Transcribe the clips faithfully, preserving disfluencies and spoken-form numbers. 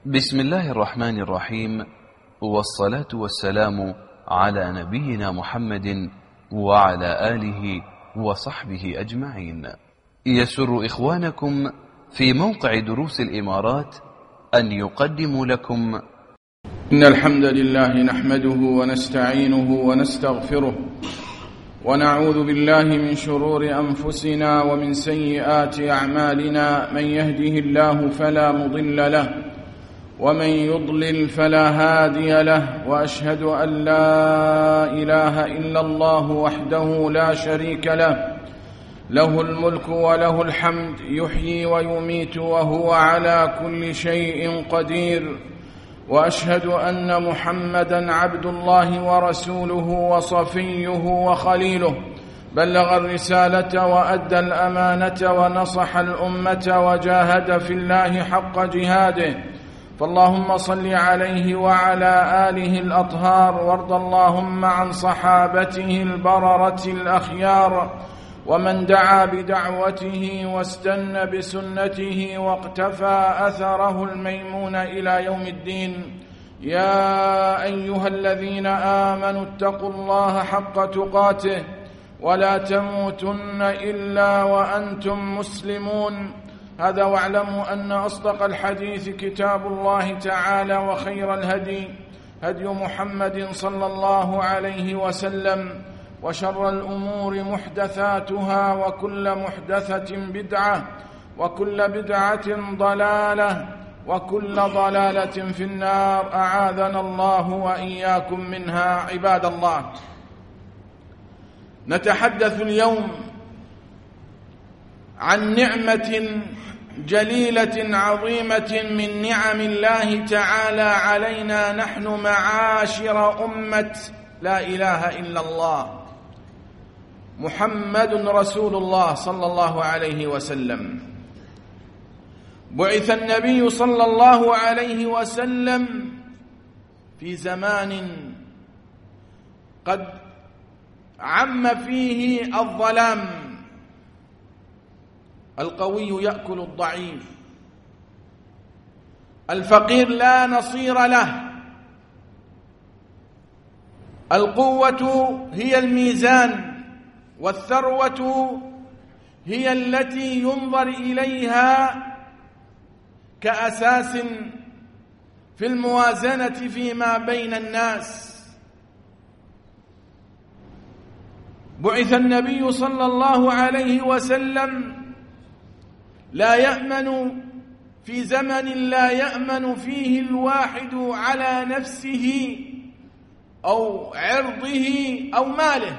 بسم الله الرحمن الرحيم، والصلاة والسلام على نبينا محمد وعلى آله وصحبه أجمعين. يسر إخوانكم في موقع دروس الإمارات أن يقدموا لكم إن الحمد لله نحمده ونستعينه ونستغفره ونعوذ بالله من شرور أنفسنا ومن سيئات أعمالنا. من يهده الله فلا مضل له ومن يضلل فلا هادي له، وأشهد أن لا إله إلا الله وحده لا شريك له، له الملك وله الحمد، يحيي ويميت وهو على كل شيء قدير. وأشهد أن محمدًا عبد الله ورسوله وصفيه وخليله، بلغ الرسالة وأدى الأمانة ونصح الأمة وجاهد في الله حق جهاده، فاللهم صل عليه وعلى آله الأطهار، وارض اللهم عن صحابته البررة الأخيار، ومن دعا بدعوته واستنى بسنته واقتفى أثره الميمون إلى يوم الدين. يا أيها الذين آمنوا اتقوا الله حق تقاته ولا تموتن إلا وأنتم مسلمون. هذا واعلموا أن أصدق الحديث كتاب الله تعالى، وخير الهدي هدي محمد صلى الله عليه وسلم، وشر الأمور محدثاتها، وكل محدثة بدعة، وكل بدعة ضلالة، وكل ضلالة في النار، أعاذنا الله وإياكم منها. عباد الله، نتحدث اليوم عن نعمة جليلة عظيمة من نعم الله تعالى علينا نحن معاشر أمة لا إله إلا الله، محمد رسول الله صلى الله عليه وسلم. بعث النبي صلى الله عليه وسلم في زمان قد عم فيه الظلام، القوي يأكل الضعيف، الفقير لا نصير له، القوة هي الميزان، والثروة هي التي ينظر إليها كأساس في الموازنة فيما بين الناس. بعث النبي صلى الله عليه وسلم لا يأمن في زمن لا يأمن فيه الواحد على نفسه أو عرضه أو ماله،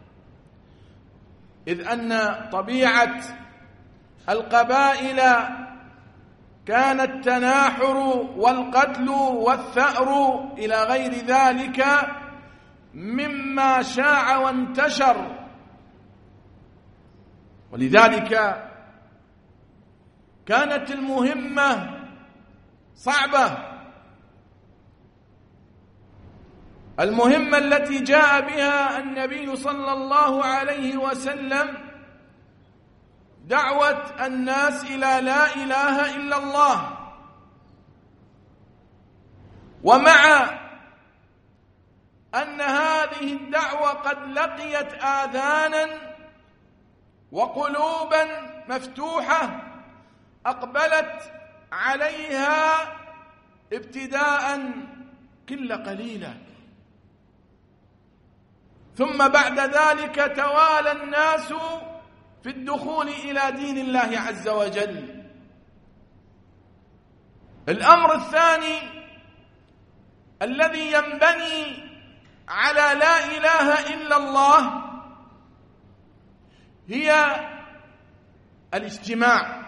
إذ أن طبيعة القبائل كان التناحر والقتل والثأر إلى غير ذلك مما شاع وانتشر، ولذلك كانت المهمة صعبة. المهمة التي جاء بها النبي صلى الله عليه وسلم دعوة الناس إلى لا إله إلا الله، ومع أن هذه الدعوة قد لقيت آذانا وقلوبا مفتوحة أقبلت عليها ابتداء قلة قليلة، ثم بعد ذلك توالى الناس في الدخول إلى دين الله عز وجل. الأمر الثاني الذي ينبني على لا إله إلا الله هي الاجتماع.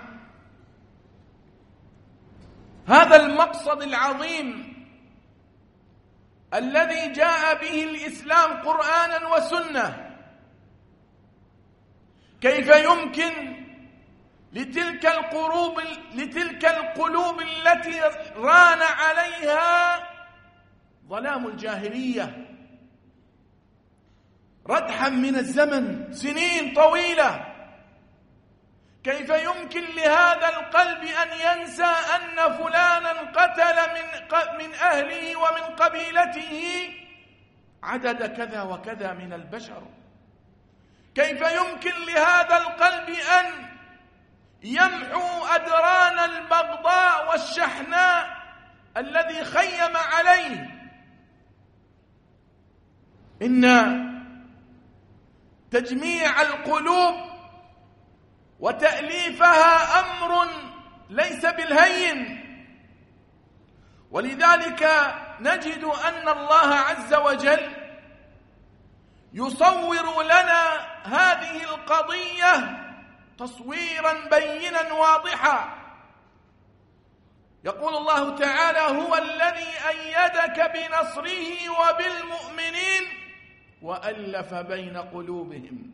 هذا المقصد العظيم الذي جاء به الإسلام قرآنا وسنة. كيف يمكن لتلك القلوب لتلك القلوب التي ران عليها ظلام الجاهلية ردحا من الزمن سنين طويلة، كيف يمكن لهذا القلب أن ينسى أن فلانا قتل من أهله ومن قبيلته عدد كذا وكذا من البشر. كيف يمكن لهذا القلب أن يمحو أدران البغضاء والشحناء الذي خيم عليه؟ إن تجميع القلوب وتأليفها أمر ليس بالهين، ولذلك نجد أن الله عز وجل يصور لنا هذه القضية تصويرا بينا واضحا. يقول الله تعالى: هو الذي أيدك بنصره وبالمؤمنين وألف بين قلوبهم.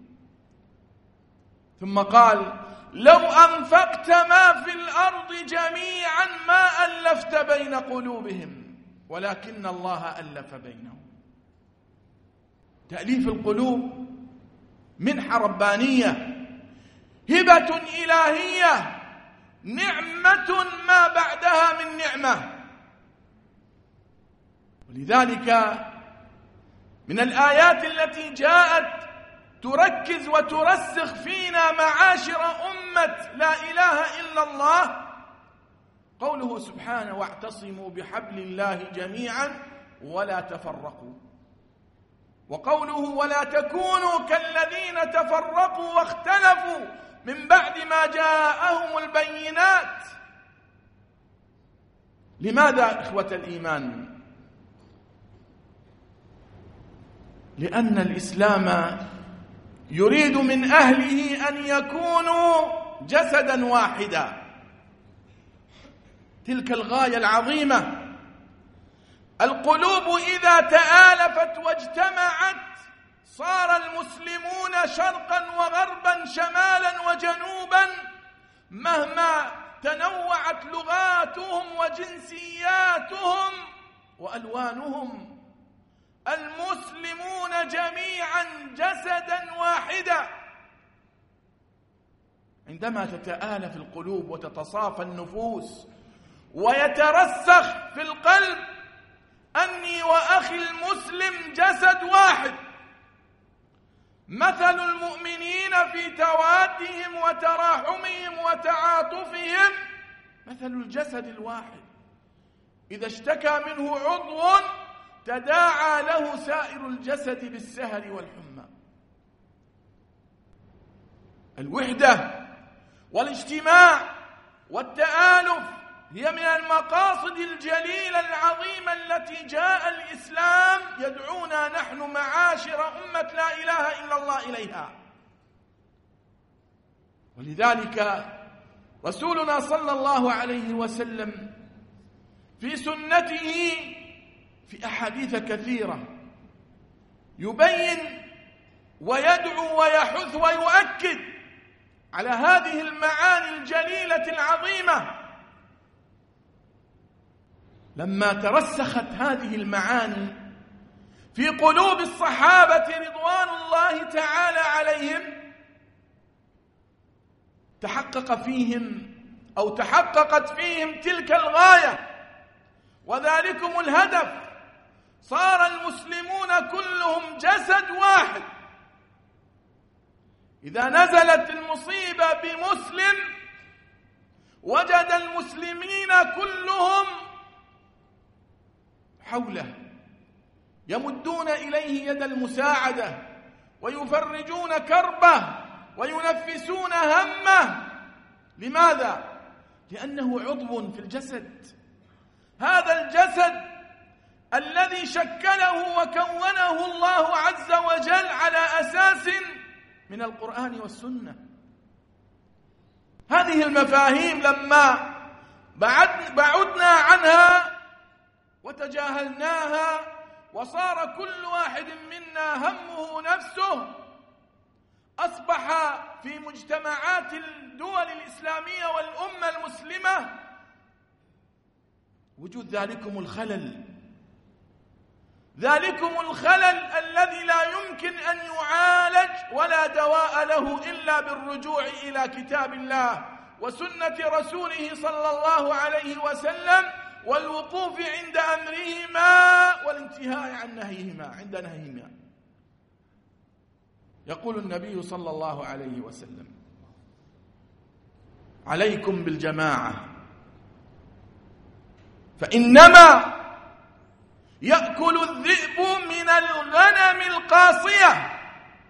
ثم قال: لو أنفقت ما في الأرض جميعا ما ألفت بين قلوبهم ولكن الله ألف بينهم. تأليف القلوب منحة ربانية، هبة إلهية، نعمة ما بعدها من نعمة. ولذلك من الآيات التي جاءت تركز وترسخ فينا معاشر أمة لا إله إلا الله قوله سبحانه: واعتصموا بحبل الله جميعا ولا تفرقوا. وقوله: ولا تكونوا كالذين تفرقوا واختلفوا من بعد ما جاءهم البينات. لماذا إخوة الإيمان؟ لأن الإسلام يريد من أهله أن يكونوا جسدا واحدا. تلك الغاية العظيمة. القلوب إذا تآلفت واجتمعت صار المسلمون شرقا وغربا شمالا وجنوبا، مهما تنوعت لغاتهم وجنسياتهم وألوانهم، المسلمون جميعا جسدا واحدا. عندما تتآلف القلوب وتتصافى النفوس ويترسخ في القلب أني وأخي المسلم جسد واحد، مثل المؤمنين في توادهم وتراحمهم وتعاطفهم مثل الجسد الواحد، إذا اشتكى منه عضو تداعى له سائر الجسد بالسهر والحمى. الوحدة والاجتماع والتآلف هي من المقاصد الجليلة العظيمة التي جاء الإسلام يدعونا نحن معاشر أمة لا إله إلا الله إليها. ولذلك رسولنا صلى الله عليه وسلم في سنته في أحاديث كثيرة يبين ويدعو ويحث ويؤكد على هذه المعاني الجليلة العظيمة. لما ترسخت هذه المعاني في قلوب الصحابة رضوان الله تعالى عليهم، تحقق فيهم أو تحققت فيهم تلك الغاية وذلكم الهدف. صار المسلمون كلهم جسد واحد. إذا نزلت المصيبة بمسلم وجد المسلمين كلهم حوله يمدون إليه يد المساعدة ويفرجون كربه وينفسون همه. لماذا؟ لأنه عضو في الجسد. هذا الجسد الذي شكله وكونه الله عز وجل على أساس من القرآن والسنة. هذه المفاهيم لما بعدنا عنها وتجاهلناها وصار كل واحد منا همه نفسه، أصبح في مجتمعات الدول الإسلامية والأمة المسلمة وجود ذلكم الخلل، ذلكم الخلل الذي لا يمكن أن يعالج ولا دواء له إلا بالرجوع إلى كتاب الله وسنة رسوله صلى الله عليه وسلم والوقوف عند أمرهما والانتهاء عن نهيهما عند نهيهما. يقول النبي صلى الله عليه وسلم: عليكم بالجماعة، فإنما يأكل الذئب من الغنم القاصية.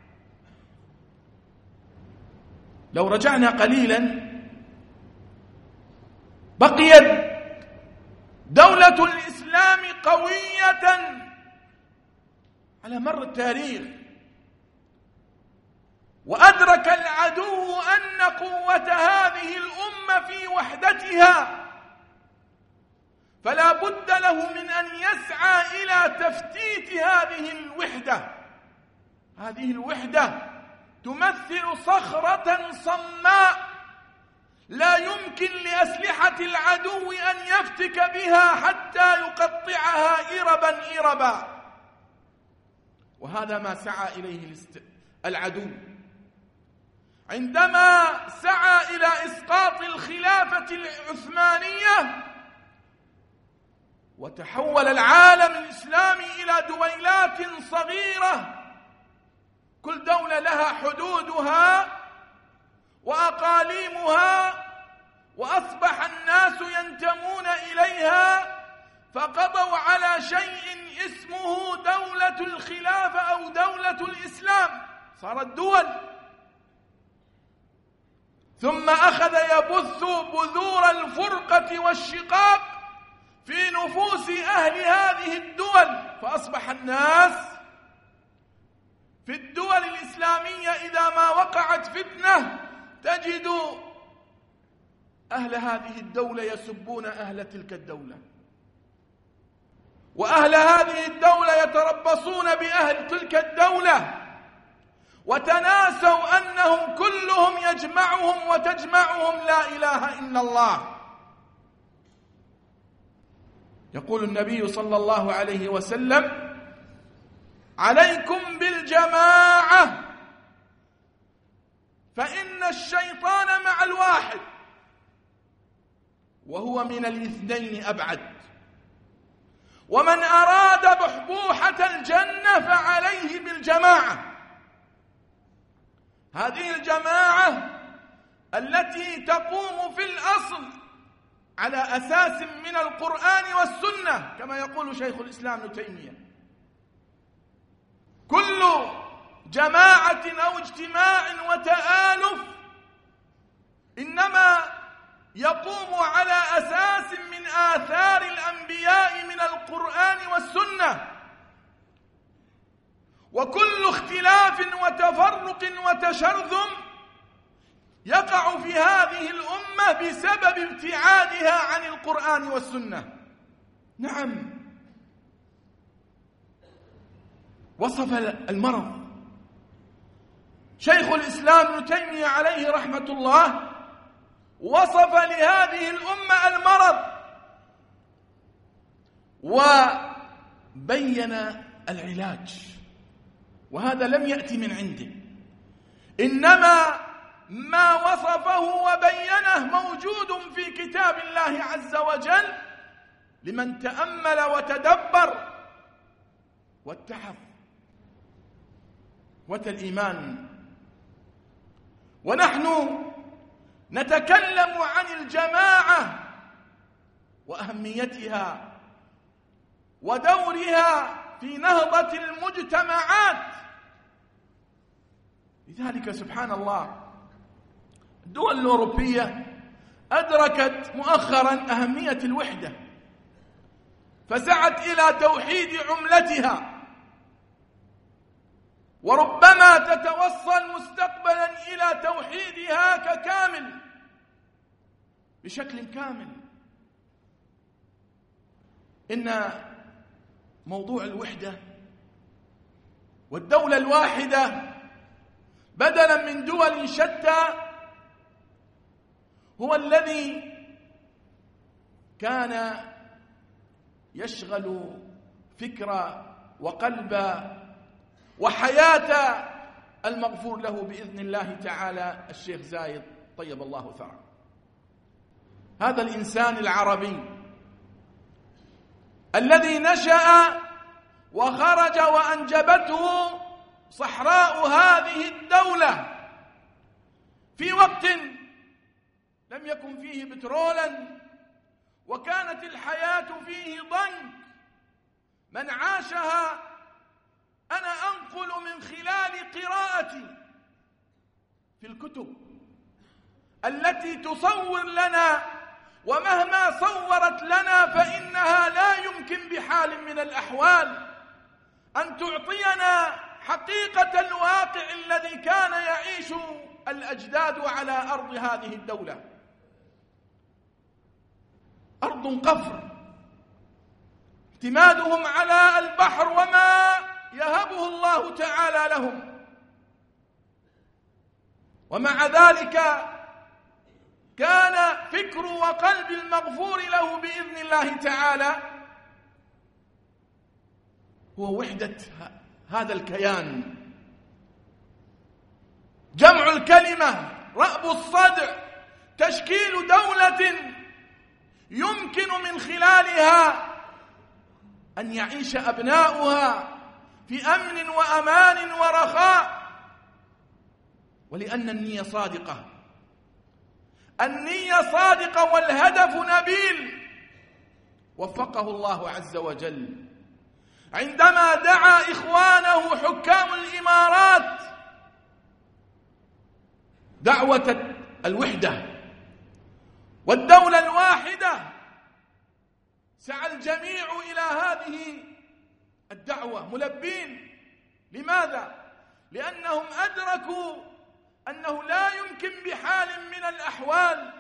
لو رجعنا قليلا بقيت دولة الإسلام قوية على مر التاريخ، وأدرك العدو أن قوة هذه الأمة في وحدتها، فلا بد له من أن يسعى إلى تفتيت هذه الوحدة. هذه الوحدة تمثل صخرة صماء لا يمكن لأسلحة العدو أن يفتك بها حتى يقطعها إربا إربا، وهذا ما سعى إليه العدو عندما سعى إلى إسقاط الخلافة العثمانية، وتحول العالم الإسلامي إلى دويلات صغيرة كل دولة لها حدودها وأقاليمها، وأصبح الناس ينتمون إليها، فقضوا على شيء اسمه دولة الخلافة أو دولة الإسلام، صارت دول. ثم أخذ يبث بذور الفرقة والشقاق في نفوس أهل هذه الدول، فأصبح الناس في الدول الإسلامية إذا ما وقعت فتنة تجد أهل هذه الدولة يسبون أهل تلك الدولة، وأهل هذه الدولة يتربصون بأهل تلك الدولة، وتناسوا أنهم كلهم يجمعهم وتجمعهم لا إله إلا الله. يقول النبي صلى الله عليه وسلم: عليكم بالجماعة، فإن الشيطان مع الواحد وهو من الاثنين أبعد، ومن أراد بحبوحة الجنة فعليه بالجماعة. هذه الجماعة التي تقوم في الأصل على أساس من القرآن والسنة، كما يقول شيخ الإسلام ابن تيمية: كل جماعة أو اجتماع وتآلف إنما يقوم على أساس من آثار الأنبياء من القرآن والسنة، وكل اختلاف وتفرق وتشرذم يقع في هذه الأمة بسبب ابتعادها عن القرآن والسنة. نعم، وصف المرض شيخ الإسلام ابن تيمية عليه رحمة الله، وصف لهذه الأمة المرض وبين العلاج، وهذا لم يأتي من عنده، إنما ما وصفه وبينه موجود في كتاب الله عز وجل لمن تأمل وتدبر واتحف وتالإيمان. ونحن نتكلم عن الجماعة وأهميتها ودورها في نهضة المجتمعات. لذلك سبحان الله الدول الأوروبية أدركت مؤخرا أهمية الوحدة، فسعت إلى توحيد عملتها، وربما تتوصل مستقبلا إلى توحيدها ككامل بشكل كامل. إن موضوع الوحدة والدولة الواحدة بدلا من دول شتى هو الذي كان يشغل فكر وقلب وحياة المغفور له بإذن الله تعالى الشيخ زايد طيب الله ثراه. هذا الإنسان العربي الذي نشأ وخرج وأنجبته صحراء هذه الدولة في وقت لم يكن فيه بترولا وكانت الحياة فيه ضنك. من عاشها أنا أنقل من خلال قراءتي في الكتب التي تصور لنا، ومهما صورت لنا فإنها لا يمكن بحال من الأحوال أن تعطينا حقيقة الواقع الذي كان يعيش الأجداد على أرض هذه الدولة. أرض قفر اعتمادهم على البحر وما يهبه الله تعالى لهم، ومع ذلك كان فكر وقلب المغفور له بإذن الله تعالى هو وحدة هذا الكيان، جمع الكلمة، رأب الصدع، تشكيل دولة يمكن من خلالها أن يعيش أبناؤها في أمن وأمان ورخاء. ولأن النية صادقة، النية صادقة والهدف نبيل، وفقه الله عز وجل عندما دعا إخوانه حكام الإمارات دعوة الوحدة والدولة الواحدة. سعى الجميع إلى هذه الدعوة ملبين. لماذا؟ لأنهم أدركوا أنه لا يمكن بحال من الأحوال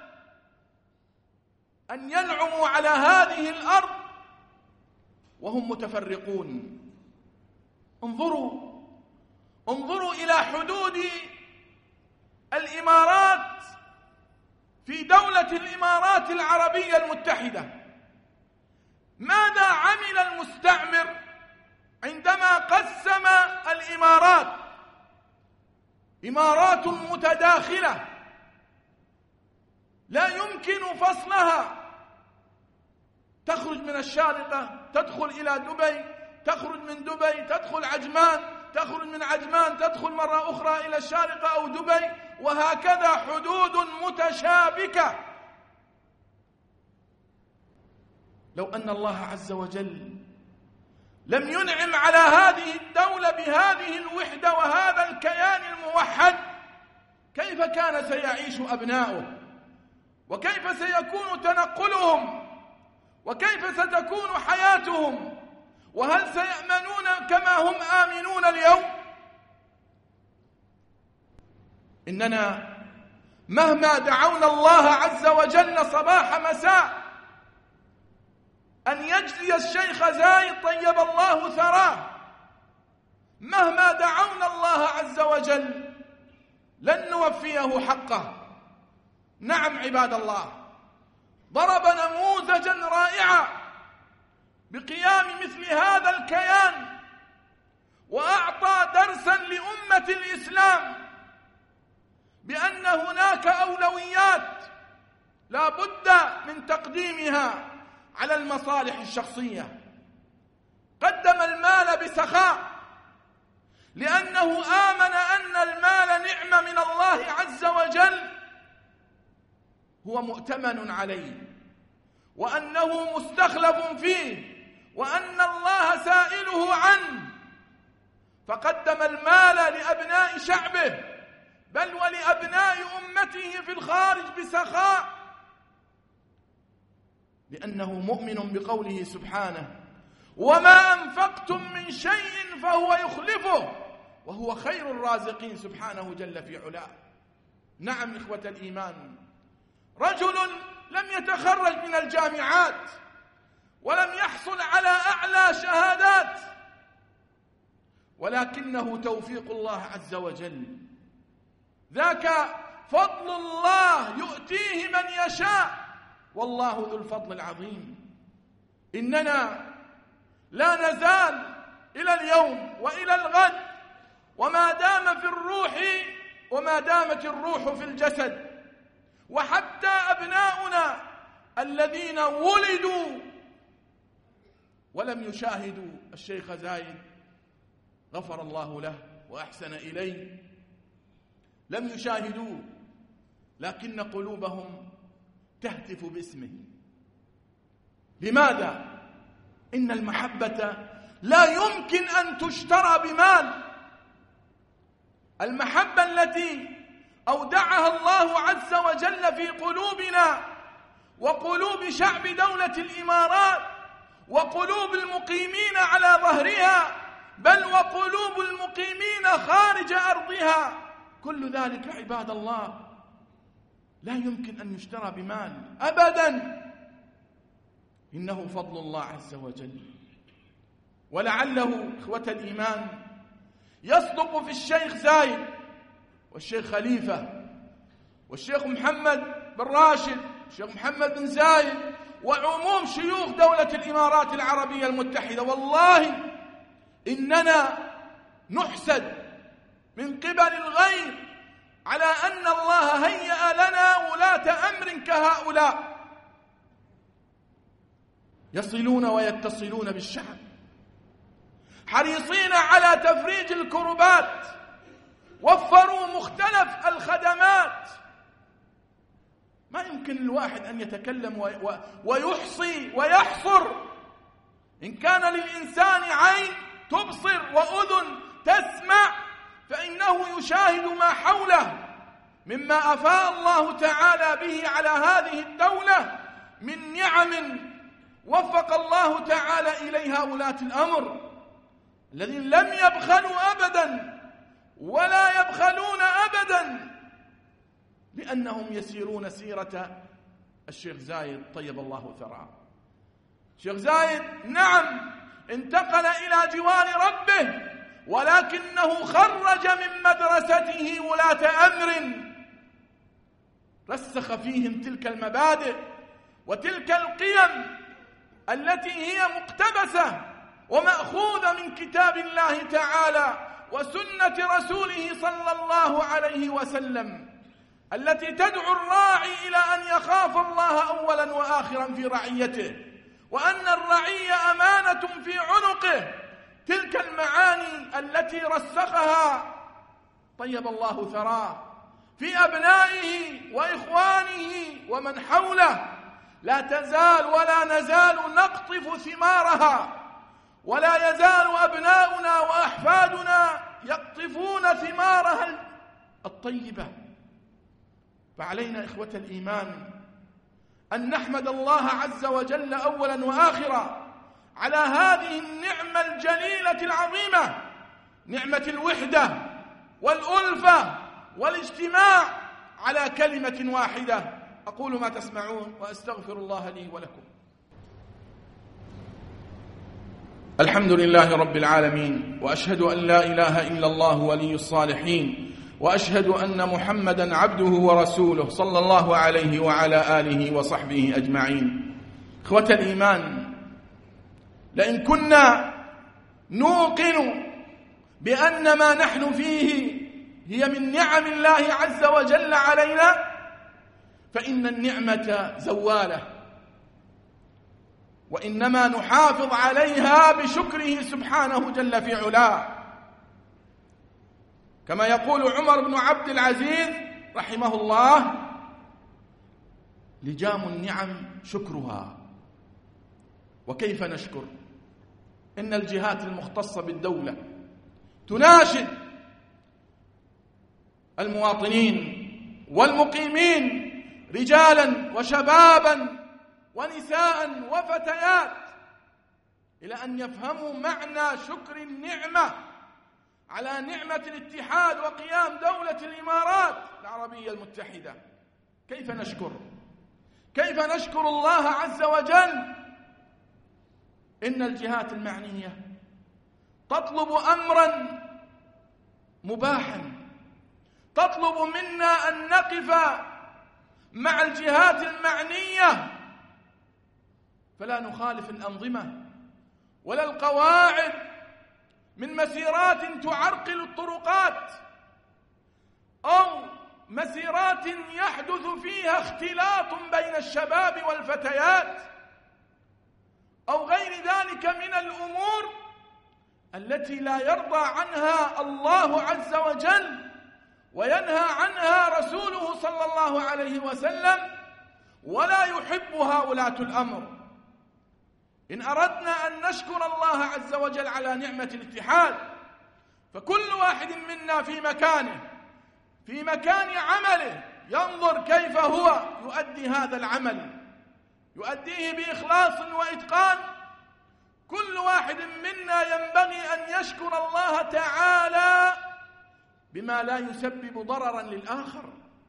أن ينعموا على هذه الأرض وهم متفرقون. انظروا انظروا إلى حدود الإمارات في دولة الإمارات العربية المتحدة. ماذا عمل المستعمر عندما قسم الإمارات؟ إمارات متداخلة لا يمكن فصلها، تخرج من الشارقة تدخل إلى دبي، تخرج من دبي تدخل عجمان، تخرج من عجمان تدخل مرة أخرى إلى الشارقة أو دبي، وهكذا حدود متشابكة. لو أن الله عز وجل لم ينعم على هذه الدولة بهذه الوحدة وهذا الكيان الموحد، كيف كان سيعيش أبناؤه؟ وكيف سيكون تنقلهم؟ وكيف ستكون حياتهم؟ وهل سيأمنون كما هم آمنون اليوم؟ إننا مهما دعونا الله عز وجل صباح مساء أن يجزي الشيخ زايد طيب الله ثراه، مهما دعونا الله عز وجل لن نوفيه حقه. نعم عباد الله، ضرب نموذجا رائعا بقيام مثل هذا الكيان، وأعطى درسا لأمة الإسلام بأن هناك أولويات لا بد من تقديمها على المصالح الشخصية. قدم المال بسخاء لأنه آمن أن المال نعمة من الله عز وجل هو مؤتمن عليه، وأنه مستخلف فيه، وأن الله سائله عنه، فقدم المال لأبناء شعبه بل ولأبناء أمته في الخارج بسخاء، لأنه مؤمن بقوله سبحانه: وما أنفقتم من شيء فهو يخلفه وهو خير الرازقين سبحانه جل في علاه. نعم إخوة الإيمان، رجل لم يتخرج من الجامعات ولم يحصل على أعلى شهادات، ولكنه توفيق الله عز وجل، ذاك فضل الله يؤتيه من يشاء والله ذو الفضل العظيم. إننا لا نزال إلى اليوم وإلى الغد وما دام في الروح وما دامت الروح في الجسد، وحتى أبناؤنا الذين ولدوا ولم يشاهدوا الشيخ زايد غفر الله له وأحسن إليه، لم يشاهدوه، لكن قلوبهم تهتف باسمه. لماذا؟ إن المحبة لا يمكن أن تشترى بمال. المحبة التي أودعها الله عز وجل في قلوبنا وقلوب شعب دولة الإمارات وقلوب المقيمين على ظهرها، بل وقلوب المقيمين خارج أرضها، كل ذلك عباد الله لا يمكن أن يشترى بمال أبدا، إنه فضل الله عز وجل. ولعله إخوة الإيمان يصدق في الشيخ زايد والشيخ خليفة والشيخ محمد بن راشد والشيخ محمد بن زايد وعموم شيوخ دولة الإمارات العربية المتحدة، والله إننا نحسد من قبل الغير على أن الله هيأ لنا ولاة أمر كهؤلاء يصلون ويتصلون بالشعب، حريصين على تفريج الكربات، وفروا مختلف الخدمات. ما يمكن الواحد أن يتكلم ويحصي ويحصر. إن كان للإنسان عين تبصر وأذن تسمع فإنه يشاهد ما حوله مما أفاء الله تعالى به على هذه الدولة من نعم وفق الله تعالى إليها ولاة الأمر الذين لم يبخلوا أبدا ولا يبخلون أبدا، لأنهم يسيرون سيرة الشيخ زايد طيب الله ثراه. الشيخ زايد نعم انتقل إلى جوار ربه، ولكنه خرج من مدرسته ولاة أمر رسخ فيهم تلك المبادئ وتلك القيم التي هي مقتبسة ومأخوذة من كتاب الله تعالى وسنة رسوله صلى الله عليه وسلم، التي تدعو الراعي إلى أن يخاف الله أولا وآخرا في رعيته، وأن الرعي أمانة في عنقه. تلك المعاني التي رسخها طيب الله ثراه في أبنائه وإخوانه ومن حوله لا تزال ولا نزال نقطف ثمارها، ولا يزال أبناؤنا وأحفادنا يقطفون ثمارها الطيبة. فعلينا إخوة الإيمان أن نحمد الله عز وجل أولا وآخرا على هذه النعمة الجليلة العظيمة، نعمة الوحدة والألفة والاجتماع على كلمة واحدة. أقول ما تسمعون وأستغفر الله لي ولكم. الحمد لله رب العالمين، وأشهد أن لا إله إلا الله ولي الصالحين، وأشهد أن محمدا عبده ورسوله صلى الله عليه وعلى آله وصحبه أجمعين. إخوة الإيمان، لئن كنا نوقن بأن ما نحن فيه هي من نعم الله عز وجل علينا، فإن النعمة زوالة، وإنما نحافظ عليها بشكره سبحانه جل في علاه. كما يقول عمر بن عبد العزيز رحمه الله: لجام النعم شكرها. وكيف نشكر؟ إن الجهات المختصة بالدولة تناشد المواطنين والمقيمين رجالا وشبابا ونساء وفتيات إلى أن يفهموا معنى شكر النعمة على نعمة الاتحاد وقيام دولة الإمارات العربية المتحدة. كيف نشكر؟ كيف نشكر الله عز وجل؟ إن الجهات المعنية تطلب أمرا مباحا، تطلب منا أن نقف مع الجهات المعنية فلا نخالف الأنظمة ولا القواعد من مسيرات تعرقل الطرقات أو مسيرات يحدث فيها اختلاط بين الشباب والفتيات أو غير ذلك من الأمور التي لا يرضى عنها الله عز وجل وينهى عنها رسوله صلى الله عليه وسلم ولا يحبها ولاة الأمر. إن أردنا أن نشكر الله عز وجل على نعمة الاتحاد فكل واحد منا في مكانه في مكان عمله ينظر كيف هو يؤدي هذا العمل، يؤديه بإخلاص وإتقان. كل واحد منا ينبغي أن يشكر الله تعالى بما لا يسبب ضررا للآخر،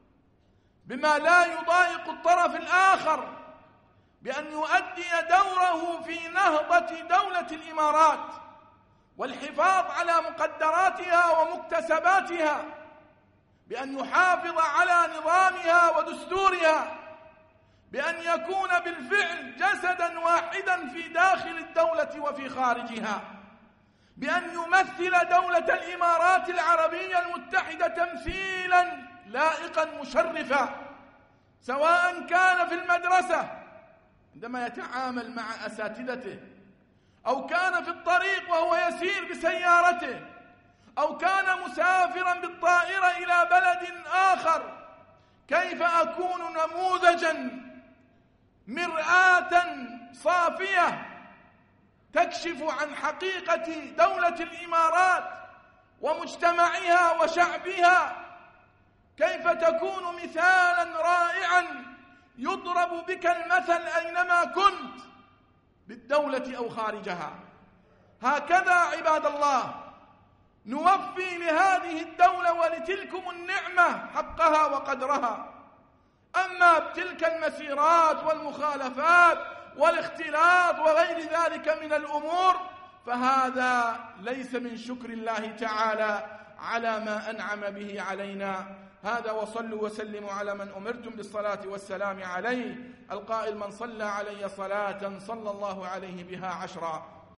بما لا يضايق الطرف الآخر، بأن يؤدي دوره في نهضة دولة الإمارات والحفاظ على مقدراتها ومكتسباتها، بأن يحافظ على نظامها ودستورها، بأن يكون بالفعل جسدا واحدا في داخل الدولة وفي خارجها، بأن يمثل دولة الإمارات العربية المتحدة تمثيلا لائقا مشرفا، سواء كان في المدرسة عندما يتعامل مع أساتذته، أو كان في الطريق وهو يسير بسيارته، أو كان مسافرا بالطائرة إلى بلد آخر. كيف أكون نموذجا مرآة صافية تكشف عن حقيقة دولة الإمارات ومجتمعها وشعبها؟ كيف تكون مثالا رائعا يضرب بك المثل أينما كنت بالدولة أو خارجها؟ هكذا عباد الله نوفي لهذه الدولة ولتلكم النعمة حقها وقدرها. أما بتلك المسيرات والمخالفات والاختلاط وغير ذلك من الأمور فهذا ليس من شكر الله تعالى على ما أنعم به علينا. هذا وصلوا وسلموا على من أمرتم بالصلاة والسلام عليه، القائل: من صلى علي صلاة صلى الله عليه بها عشرا.